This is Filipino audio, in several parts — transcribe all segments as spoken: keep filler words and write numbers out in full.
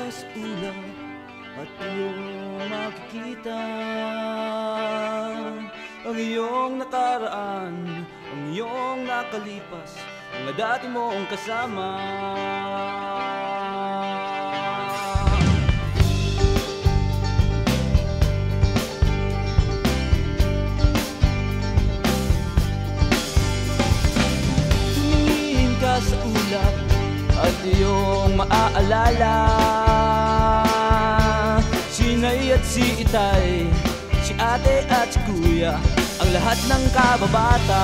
sa ulap at iyong makikita ang iyong nakaraan, ang iyong nakalipas, mga dati mong kasama. Tumingin ka sa ulap at iyong maaalala si Nay at si Itay, si ate at si kuya, ang lahat ng kababata.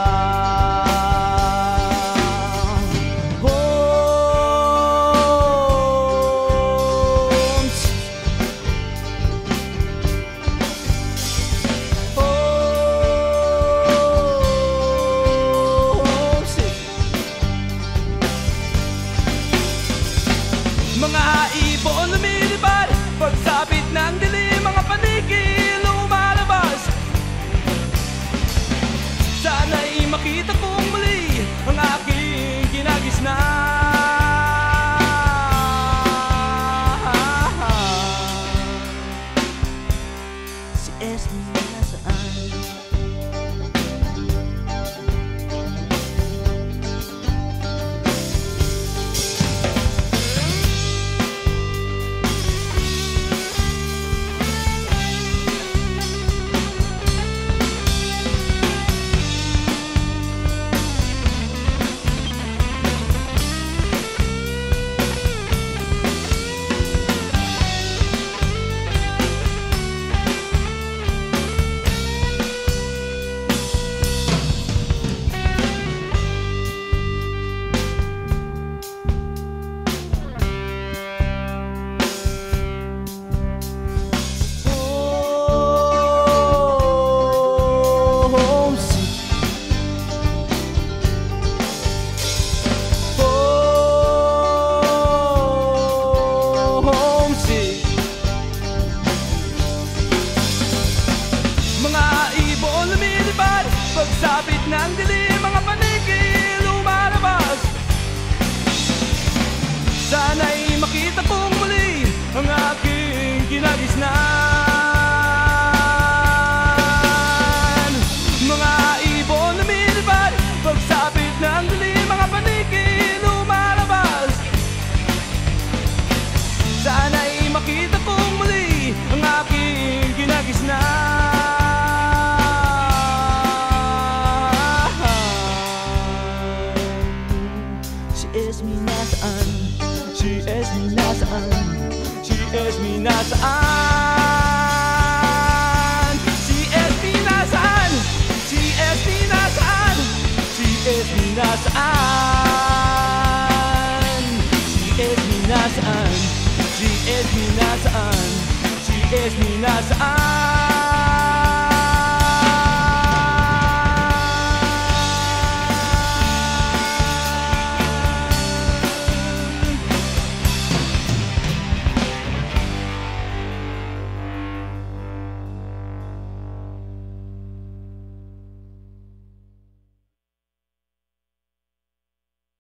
Homes, homes, mga ibon lumilipad, pagsapit ng dilim, mga paniki lumalabas. Sana'y makita kong muli ang aking kinagisnan. Si Esme nasaan? Pagsapit ng dilim, mga paniki lumalabas. Sana'y makita kong muli ang aking kinagisnan. Mga ibon lumilipad, pagsapit ng dilim, mga paniki lumalabas. Sana'y makita kong muli ang aking kinagisnan. Esme nasaan? Si Esme nasaan? Si Esme nasaan? Si Esme nasaan? Si Esme nasaan? Si Esme nasaan? Si Esme nasaan? Si Esme nasaan? Si Esme nasaan?